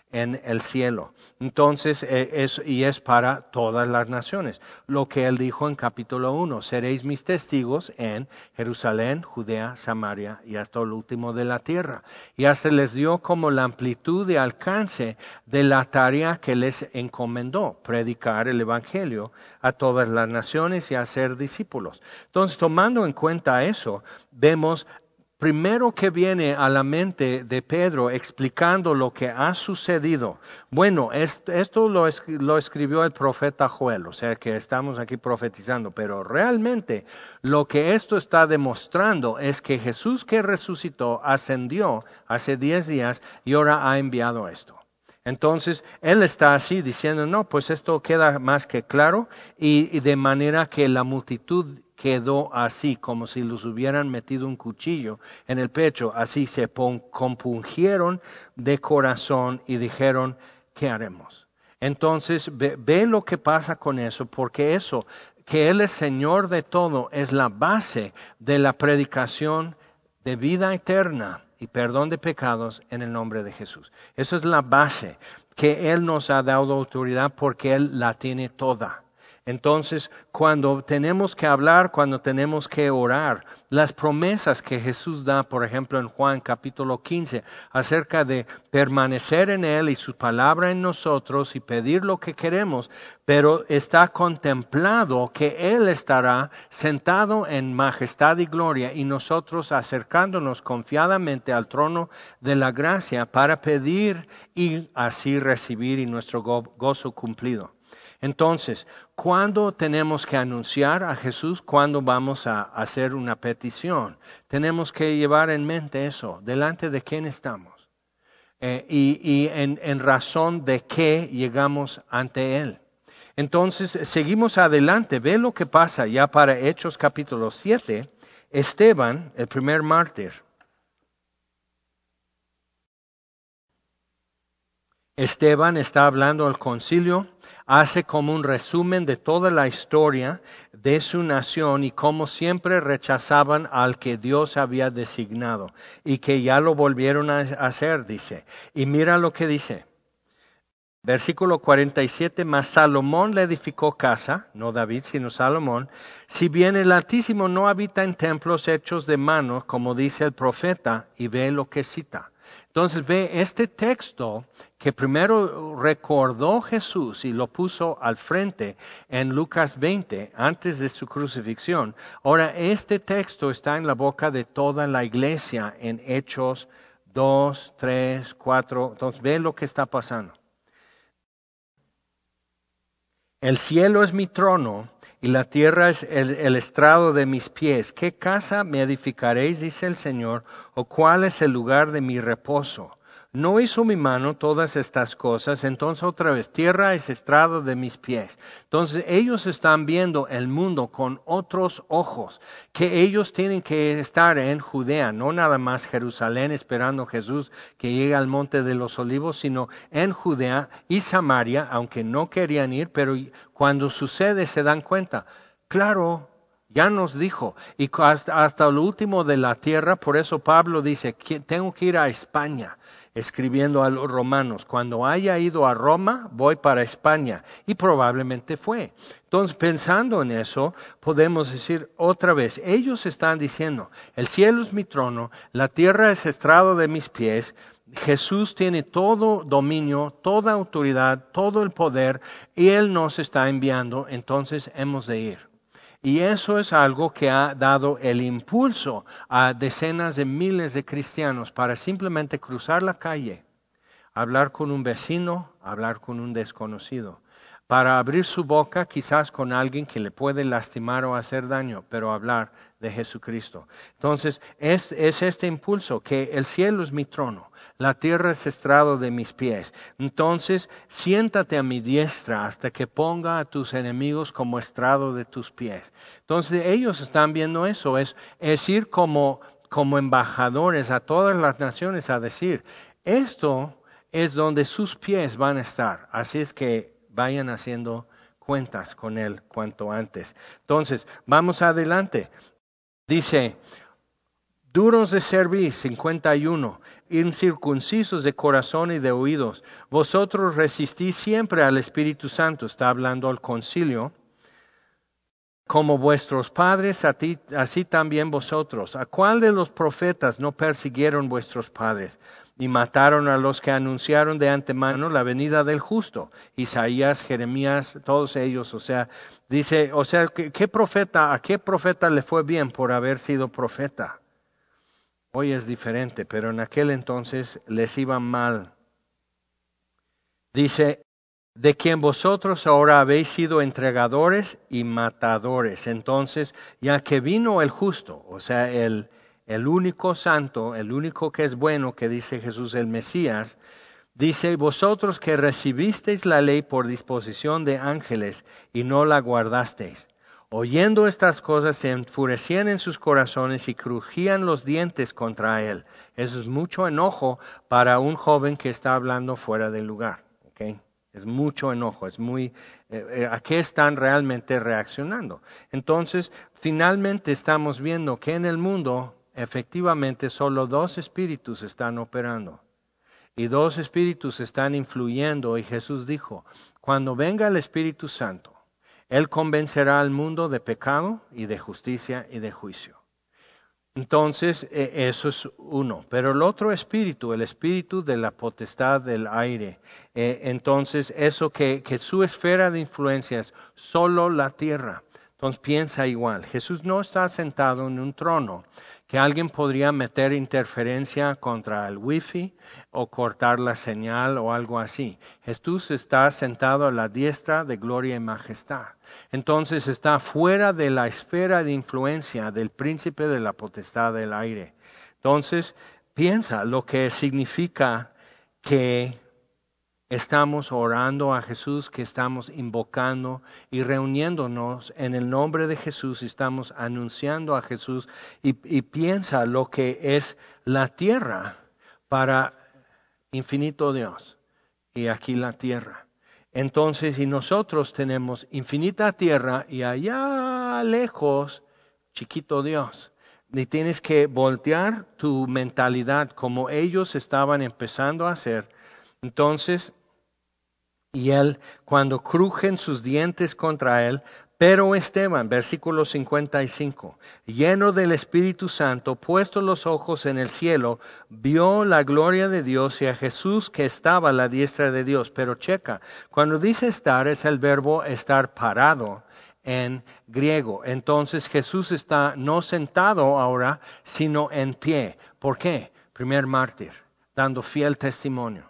en el cielo. Entonces, eh, es, y es para todas las naciones. Lo que él dijo en capítulo uno, seréis mis testigos en Jerusalén, Judea, Samaria y hasta el último de la tierra. Y hasta les dio como la amplitud de alcance de la tarea que les encomendó, predicar el evangelio a todas las naciones y hacer discípulos. Entonces, tomando en cuenta eso, vemos primero que viene a la mente de Pedro explicando lo que ha sucedido. Bueno, esto lo, lo escribió el profeta Joel, o sea que estamos aquí profetizando, pero realmente lo que esto está demostrando es que Jesús que resucitó ascendió hace diez días y ahora ha enviado esto. Entonces, él está así diciendo, no, pues esto queda más que claro y, y de manera que la multitud quedó así, como si los hubieran metido un cuchillo en el pecho, así se compungieron de corazón y dijeron, ¿qué haremos? Entonces, ve, ve lo que pasa con eso, porque eso, que Él es Señor de todo, es la base de la predicación de vida eterna y perdón de pecados en el nombre de Jesús. Eso es la base, que Él nos ha dado autoridad porque Él la tiene toda. Entonces, cuando tenemos que hablar, cuando tenemos que orar, las promesas que Jesús da, por ejemplo, en Juan capítulo quince, acerca de permanecer en Él y su palabra en nosotros y pedir lo que queremos, pero está contemplado que Él estará sentado en majestad y gloria y nosotros acercándonos confiadamente al trono de la gracia para pedir y así recibir y nuestro go- gozo cumplido. Entonces, ¿cuándo tenemos que anunciar a Jesús? ¿Cuándo vamos a hacer una petición? Tenemos que llevar en mente eso, delante de quién estamos eh, y, y en, en razón de qué llegamos ante Él. Entonces, seguimos adelante, ve lo que pasa ya para Hechos capítulo siete, Esteban, el primer mártir. Esteban está hablando al concilio, hace como un resumen de toda la historia de su nación y cómo siempre rechazaban al que Dios había designado y que ya lo volvieron a hacer, dice. Y mira lo que dice. Versículo cuarenta y siete, mas Salomón le edificó casa, no David, sino Salomón, si bien el Altísimo no habita en templos hechos de manos, como dice el profeta, y ve lo que cita. Entonces ve este texto que primero recordó Jesús y lo puso al frente en Lucas veinte, antes de su crucifixión. Ahora este texto está en la boca de toda la iglesia en Hechos dos, tres, cuatro. Entonces ve lo que está pasando. El cielo es mi trono y la tierra es el, el estrado de mis pies. ¿Qué casa me edificaréis, dice el Señor, o cuál es el lugar de mi reposo? ¿No hizo mi mano todas estas cosas? Entonces otra vez, tierra es estrado de mis pies. Entonces ellos están viendo el mundo con otros ojos, que ellos tienen que estar en Judea, no nada más Jerusalén esperando Jesús que llegue al monte de los olivos, sino en Judea y Samaria, aunque no querían ir, pero cuando sucede se dan cuenta. Claro, ya nos dijo, y hasta, hasta lo último de la tierra, por eso Pablo dice, tengo que ir a España. Escribiendo a los romanos, cuando haya ido a Roma, voy para España. Y probablemente fue. Entonces, pensando en eso, podemos decir otra vez, ellos están diciendo, el cielo es mi trono, la tierra es estrado de mis pies, Jesús tiene todo dominio, toda autoridad, todo el poder, y Él nos está enviando, entonces hemos de ir. Y eso es algo que ha dado el impulso a decenas de miles de cristianos para simplemente cruzar la calle, hablar con un vecino, hablar con un desconocido, para abrir su boca quizás con alguien que le puede lastimar o hacer daño, pero hablar de Jesucristo. Entonces, es, es este impulso que el cielo es mi trono. La tierra es estrado de mis pies. Entonces, siéntate a mi diestra hasta que ponga a tus enemigos como estrado de tus pies. Entonces, ellos están viendo eso. Es, es ir como, como embajadores a todas las naciones a decir, esto es donde sus pies van a estar. Así es que vayan haciendo cuentas con Él cuanto antes. Entonces, vamos adelante. Dice, Duros de servir, cincuenta y uno, incircuncisos de corazón y de oídos. Vosotros resistís siempre al Espíritu Santo, está hablando al concilio. Como vuestros padres, a ti, así también vosotros. ¿A cuál de los profetas no persiguieron vuestros padres? Y mataron a los que anunciaron de antemano la venida del justo. Isaías, Jeremías, todos ellos. O sea, dice, o sea, ¿qué, qué profeta, a qué profeta le fue bien por haber sido profeta? Hoy es diferente, pero en aquel entonces les iba mal. Dice, de quien vosotros ahora habéis sido entregadores y matadores. Entonces, ya que vino el justo, o sea, el, el único santo, el único que es bueno, que dice Jesús, el Mesías, dice, vosotros que recibisteis la ley por disposición de ángeles y no la guardasteis. Oyendo estas cosas se enfurecían en sus corazones y crujían los dientes contra él. Eso es mucho enojo para un joven que está hablando fuera del lugar. ¿Okay? Es mucho enojo, es muy, eh, eh, ¿a qué están realmente reaccionando? Entonces, finalmente estamos viendo que en el mundo, efectivamente, solo dos espíritus están operando. Y dos espíritus están influyendo, y Jesús dijo, cuando venga el Espíritu Santo, Él convencerá al mundo de pecado y de justicia y de juicio. Entonces, eso es uno. Pero el otro espíritu, el espíritu de la potestad del aire, eh, entonces eso que, que su esfera de influencia es solo la tierra. Entonces piensa igual, Jesús no está sentado en un trono que alguien podría meter interferencia contra el wifi o cortar la señal o algo así. Jesús está sentado a la diestra de gloria y majestad. Entonces está fuera de la esfera de influencia del príncipe de la potestad del aire. Entonces piensa lo que significa que estamos orando a Jesús, que estamos invocando y reuniéndonos en el nombre de Jesús, y estamos anunciando a Jesús, y, y piensa lo que es la tierra para infinito Dios, y aquí la tierra. Entonces, y nosotros tenemos infinita tierra y allá lejos, chiquito Dios. Y tienes que voltear tu mentalidad como ellos estaban empezando a hacer. Entonces, y él, cuando crujen sus dientes contra él, pero Esteban, versículo cincuenta y cinco, lleno del Espíritu Santo, puesto los ojos en el cielo, vio la gloria de Dios y a Jesús que estaba a la diestra de Dios. Pero checa, cuando dice estar es el verbo estar parado en griego. Entonces Jesús está no sentado ahora, sino en pie. ¿Por qué? Primer mártir, dando fiel testimonio.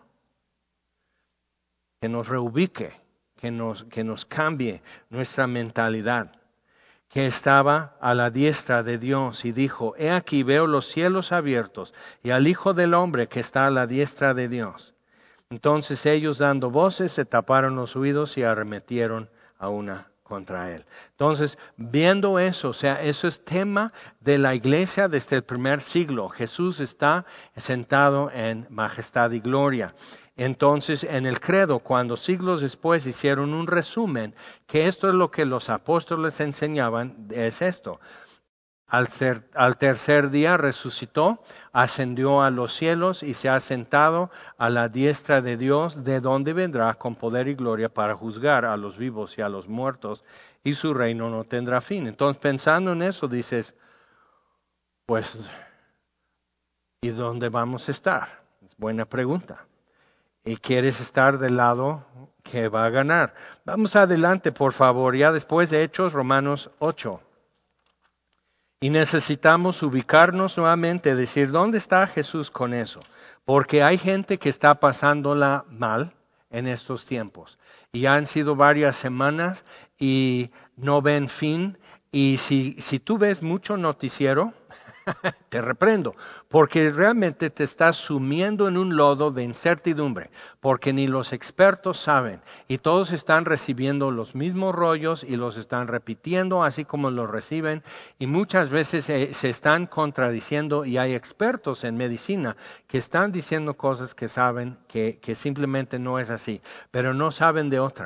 Que nos reubique, que nos, que nos cambie nuestra mentalidad, que estaba a la diestra de Dios y dijo, he aquí veo los cielos abiertos y al Hijo del Hombre que está a la diestra de Dios. Entonces ellos dando voces se taparon los oídos y arremetieron a una contra él. Entonces, viendo eso, o sea, eso es tema de la iglesia desde el primer siglo. Jesús está sentado en majestad y gloria. Entonces, en el credo, cuando siglos después hicieron un resumen, que esto es lo que los apóstoles enseñaban, es esto. Al, ser, al tercer día resucitó, ascendió a los cielos y se ha sentado a la diestra de Dios, de donde vendrá con poder y gloria para juzgar a los vivos y a los muertos, y su reino no tendrá fin. Entonces, pensando en eso, dices, pues, ¿y dónde vamos a estar? Es buena pregunta. Y quieres estar del lado que va a ganar. Vamos adelante, por favor, ya después de Hechos, Romanos ocho. Y necesitamos ubicarnos nuevamente, decir, ¿dónde está Jesús con eso? Porque hay gente que está pasándola mal en estos tiempos. Y han sido varias semanas y no ven fin. Y si, si tú ves mucho noticiero, te reprendo, porque realmente te estás sumiendo en un lodo de incertidumbre, porque ni los expertos saben, y todos están recibiendo los mismos rollos y los están repitiendo así como los reciben, y muchas veces se, se están contradiciendo, y hay expertos en medicina que están diciendo cosas que saben que, que simplemente no es así, pero no saben de otra.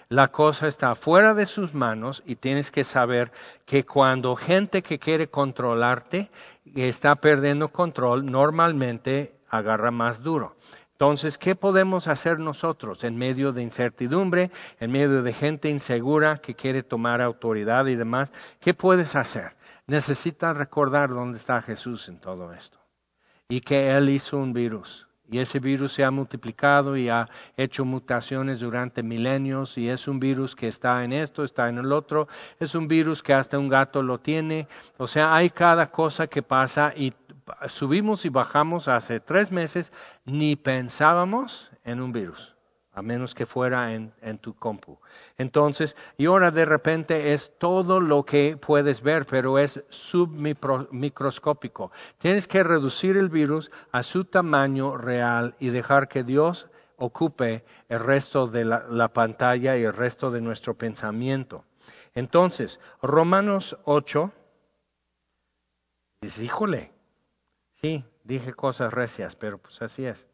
La cosa está fuera de sus manos y tienes que saber que cuando gente que quiere controlarte está perdiendo control, normalmente agarra más duro. Entonces, ¿qué podemos hacer nosotros en medio de incertidumbre, en medio de gente insegura que quiere tomar autoridad y demás? ¿Qué puedes hacer? Necesitas recordar dónde está Jesús en todo esto y que Él hizo un virus. Y ese virus se ha multiplicado y ha hecho mutaciones durante milenios y es un virus que está en esto, está en el otro. Es un virus que hasta un gato lo tiene. O sea, hay cada cosa que pasa y subimos y bajamos hace tres meses, ni pensábamos en un virus, a menos que fuera en, en tu compu. Entonces, y ahora de repente es todo lo que puedes ver, pero es submicroscópico. Tienes que reducir el virus a su tamaño real y dejar que Dios ocupe el resto de la, la pantalla y el resto de nuestro pensamiento. Entonces, Romanos ocho, dice, híjole, sí, dije cosas recias, pero pues así es.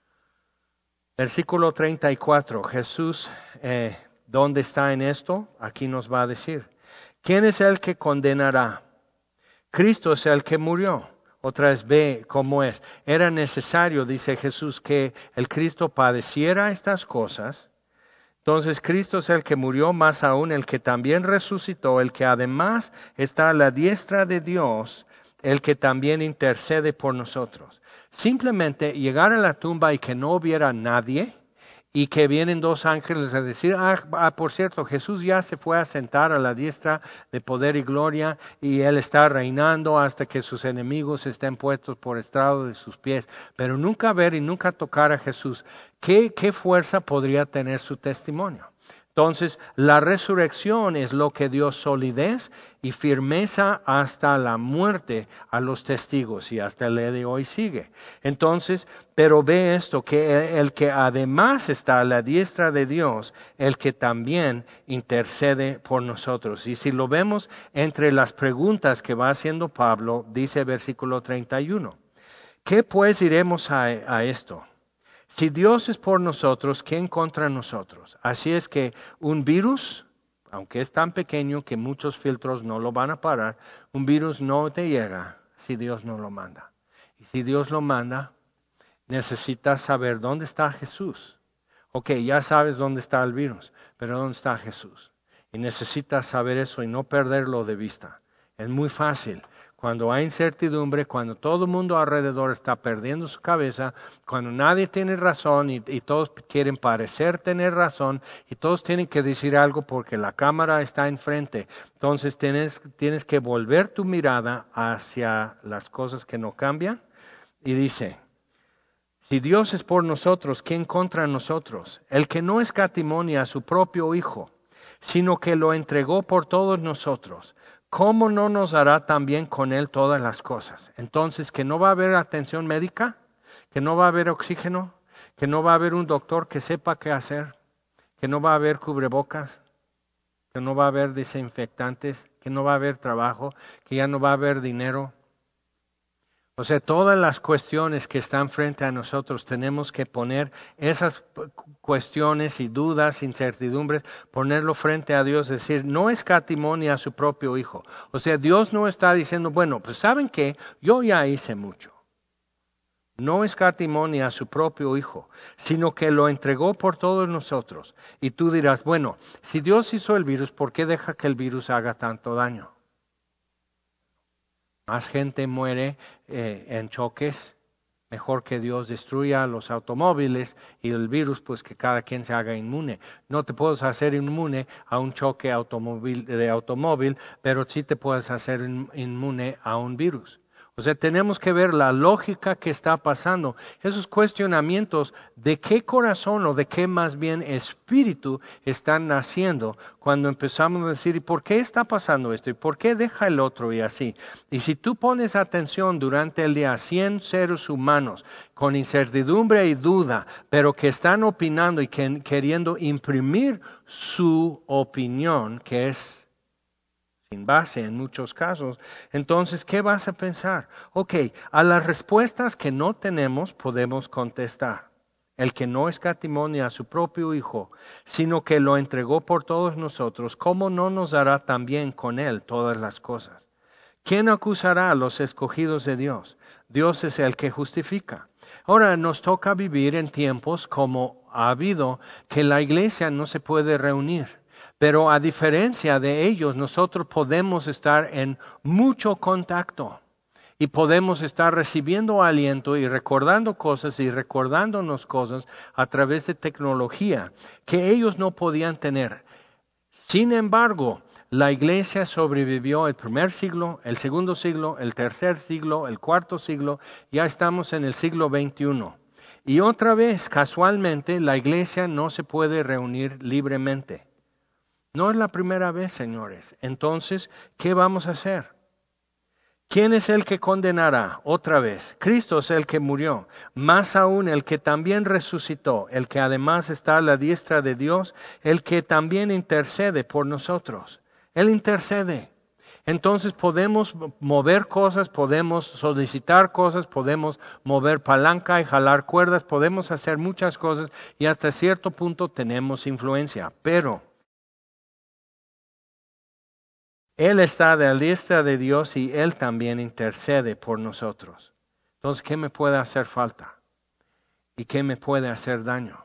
Versículo treinta y cuatro, Jesús, eh, ¿dónde está en esto? Aquí nos va a decir, ¿quién es el que condenará? Cristo es el que murió. Otra vez ve cómo es. Era necesario, dice Jesús, que el Cristo padeciera estas cosas. Entonces Cristo es el que murió, más aún el que también resucitó, el que además está a la diestra de Dios, el que también intercede por nosotros. Simplemente llegar a la tumba y que no hubiera nadie y que vienen dos ángeles a decir, ah, ah, por cierto, Jesús ya se fue a sentar a la diestra de poder y gloria y Él está reinando hasta que sus enemigos estén puestos por estrado de sus pies. Pero nunca ver y nunca tocar a Jesús, ¿qué, qué fuerza podría tener su testimonio? Entonces, la resurrección es lo que dio solidez y firmeza hasta la muerte a los testigos y hasta el día de hoy sigue. Entonces, pero ve esto, que el que además está a la diestra de Dios, el que también intercede por nosotros. Y si lo vemos entre las preguntas que va haciendo Pablo, dice versículo treinta y uno, ¿qué pues diremos a, a esto? Si Dios es por nosotros, ¿quién contra nosotros? Así es que un virus, aunque es tan pequeño que muchos filtros no lo van a parar, un virus no te llega si Dios no lo manda. Y si Dios lo manda, necesitas saber dónde está Jesús. Ok, ya sabes dónde está el virus, pero ¿dónde está Jesús? Y necesitas saber eso y no perderlo de vista. Es muy fácil. Cuando hay incertidumbre, cuando todo el mundo alrededor está perdiendo su cabeza, cuando nadie tiene razón y, y todos quieren parecer tener razón y todos tienen que decir algo porque la cámara está enfrente, entonces tienes, tienes que volver tu mirada hacia las cosas que no cambian y dice, si Dios es por nosotros, ¿quién contra nosotros? El que no escatimó a su propio Hijo, sino que lo entregó por todos nosotros, ¿cómo no nos hará también con Él todas las cosas? Entonces, ¿que no va a haber atención médica? ¿Que no va a haber oxígeno? ¿Que no va a haber un doctor que sepa qué hacer? ¿Que no va a haber cubrebocas? ¿Que no va a haber desinfectantes? ¿Que no va a haber trabajo? ¿Que ya no va a haber dinero? O sea, todas las cuestiones que están frente a nosotros, tenemos que poner esas cuestiones y dudas, incertidumbres, ponerlo frente a Dios, decir, no escatimó a su propio Hijo. O sea, Dios no está diciendo, bueno, pues ¿saben qué? Yo ya hice mucho. No escatimó a su propio Hijo, sino que lo entregó por todos nosotros. Y tú dirás, bueno, si Dios hizo el virus, ¿por qué deja que el virus haga tanto daño? Más gente muere eh, en choques, mejor que Dios destruya los automóviles y el virus, pues que cada quien se haga inmune. No te puedes hacer inmune a un choque automóvil, de automóvil, pero sí te puedes hacer inmune a un virus. O sea, tenemos que ver la lógica que está pasando. Esos cuestionamientos de qué corazón o de qué más bien espíritu están naciendo cuando empezamos a decir, ¿y por qué está pasando esto? ¿Y por qué deja el otro? Y así. Y si tú pones atención durante el día a cien seres humanos con incertidumbre y duda, pero que están opinando y que, queriendo imprimir su opinión, que es sin base en muchos casos, entonces, ¿qué vas a pensar? Ok, a las respuestas que no tenemos podemos contestar. el que no escatimó ni a su propio Hijo, sino que lo entregó por todos nosotros, ¿cómo no nos dará también con Él todas las cosas? ¿Quién acusará a los escogidos de Dios? Dios es el que justifica. Ahora nos toca vivir en tiempos como ha habido, que la iglesia no se puede reunir. Pero a diferencia de ellos, nosotros podemos estar en mucho contacto. Y podemos estar recibiendo aliento y recordando cosas y recordándonos cosas a través de tecnología que ellos no podían tener. Sin embargo, la iglesia sobrevivió el primer siglo, el segundo siglo, el tercer siglo, el cuarto siglo, ya estamos en el siglo veintiuno. Y otra vez, casualmente, la iglesia no se puede reunir libremente. No es la primera vez, señores. Entonces, ¿qué vamos a hacer? ¿Quién es el que condenará? Otra vez, Cristo es el que murió, más aún el que también resucitó, el que además está a la diestra de Dios, el que también intercede por nosotros. Él intercede. Entonces podemos mover cosas, podemos solicitar cosas, podemos mover palanca y jalar cuerdas, podemos hacer muchas cosas y hasta cierto punto tenemos influencia, pero Él está de la diestra de Dios y Él también intercede por nosotros. Entonces, ¿qué me puede hacer falta? ¿Y qué me puede hacer daño?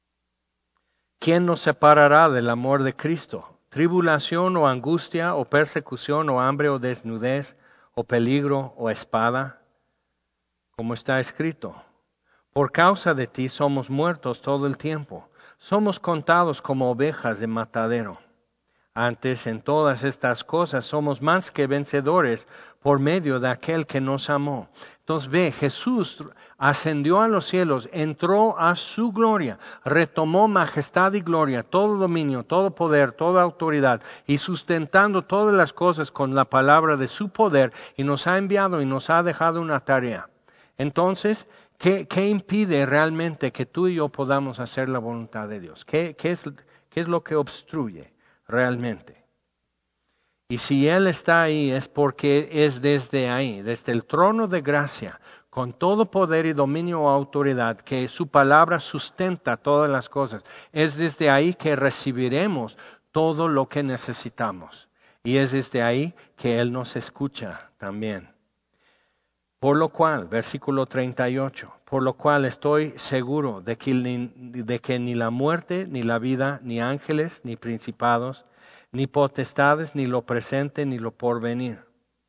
¿Quién nos separará del amor de Cristo? ¿Tribulación o angustia o persecución o hambre o desnudez o peligro o espada? Como está escrito, por causa de ti somos muertos todo el tiempo. Somos contados como ovejas de matadero. Antes, en todas estas cosas, somos más que vencedores por medio de aquel que nos amó. Entonces ve, Jesús ascendió a los cielos, entró a su gloria, retomó majestad y gloria, todo dominio, todo poder, toda autoridad, y sustentando todas las cosas con la palabra de su poder, y nos ha enviado y nos ha dejado una tarea. Entonces, ¿qué, qué impide realmente que tú y yo podamos hacer la voluntad de Dios? ¿Qué, qué es, qué es lo que obstruye realmente? Y si Él está ahí es porque es desde ahí, desde el trono de gracia, con todo poder y dominio o autoridad, que su palabra sustenta todas las cosas. Es desde ahí que recibiremos todo lo que necesitamos. Y es desde ahí que Él nos escucha también. Por lo cual, versículo treinta y ocho, por lo cual estoy seguro de que, ni, de que ni la muerte, ni la vida, ni ángeles, ni principados, ni potestades, ni lo presente, ni lo porvenir,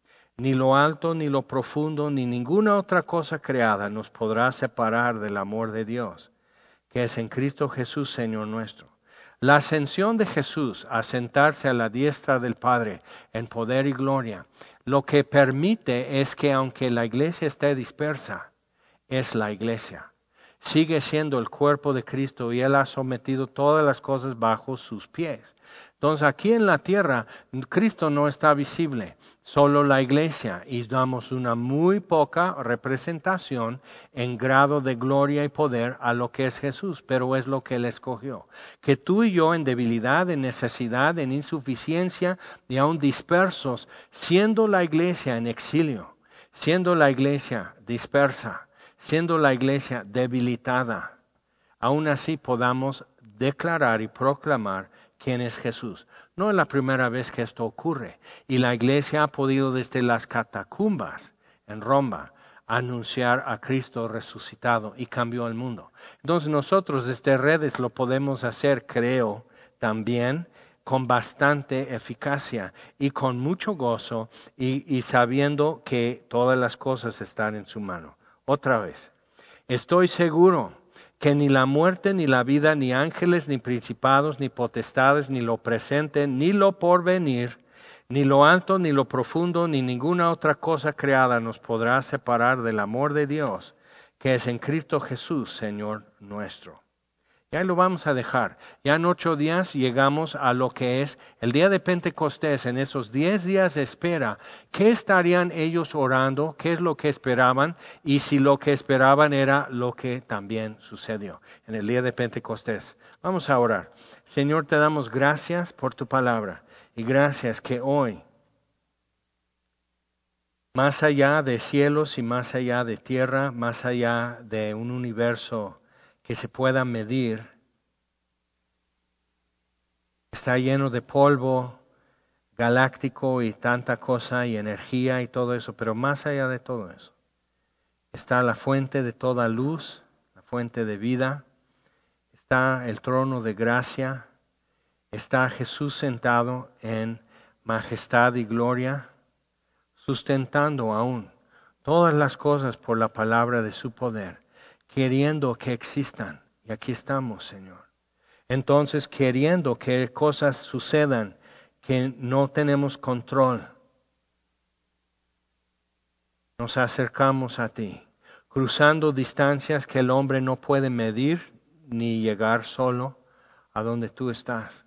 ni lo alto, ni lo profundo, ni ninguna otra cosa creada nos podrá separar del amor de Dios, que es en Cristo Jesús, Señor nuestro. La ascensión de Jesús a sentarse a la diestra del Padre en poder y gloria, lo que permite es que aunque la iglesia esté dispersa, es la iglesia. Sigue siendo el cuerpo de Cristo y Él ha sometido todas las cosas bajo sus pies. Entonces aquí en la tierra, Cristo no está visible, solo la iglesia, y damos una muy poca representación en grado de gloria y poder a lo que es Jesús, pero es lo que Él escogió. Que tú y yo en debilidad, en necesidad, en insuficiencia y aún dispersos, siendo la iglesia en exilio, siendo la iglesia dispersa, siendo la iglesia debilitada, aún así podamos declarar y proclamar quién es Jesús. No es la primera vez que esto ocurre. Y la iglesia ha podido desde las catacumbas en Roma anunciar a Cristo resucitado y cambió el mundo. Entonces nosotros desde redes lo podemos hacer, creo, también con bastante eficacia y con mucho gozo y, y sabiendo que todas las cosas están en su mano. Otra vez, estoy seguro que ni la muerte, ni la vida, ni ángeles, ni principados, ni potestades, ni lo presente, ni lo porvenir, ni lo alto, ni lo profundo, ni ninguna otra cosa creada nos podrá separar del amor de Dios, que es en Cristo Jesús, Señor nuestro. Y ahí lo vamos a dejar. Ya en ocho días llegamos a lo que es el día de Pentecostés. En esos diez días de espera, ¿qué estarían ellos orando? ¿Qué es lo que esperaban? Y si lo que esperaban era lo que también sucedió en el día de Pentecostés. Vamos a orar. Señor, te damos gracias por tu palabra. Y gracias que hoy, más allá de cielos y más allá de tierra, más allá de un universo que se pueda medir. Está lleno de polvo galáctico y tanta cosa y energía y todo eso, pero más allá de todo eso, está la fuente de toda luz, la fuente de vida, está el trono de gracia, está Jesús sentado en majestad y gloria, sustentando aún todas las cosas por la palabra de su poder, queriendo que existan. Y aquí estamos, Señor. Entonces, queriendo que cosas sucedan que no tenemos control, nos acercamos a ti, cruzando distancias que el hombre no puede medir ni llegar solo a donde tú estás.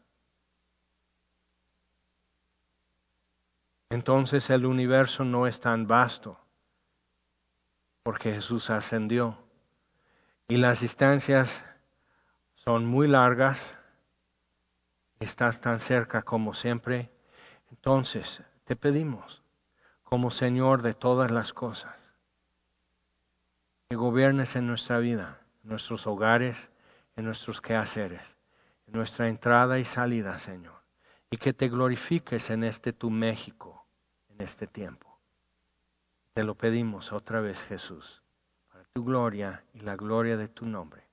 Entonces el universo no es tan vasto, porque Jesús ascendió. Y las distancias son muy largas, estás tan cerca como siempre. Entonces te pedimos, como Señor de todas las cosas, que gobiernes en nuestra vida, en nuestros hogares, en nuestros quehaceres, en nuestra entrada y salida, Señor, y que te glorifiques en este tu México, en este tiempo. Te lo pedimos otra vez, Jesús, para tu gloria y la gloria de tu nombre.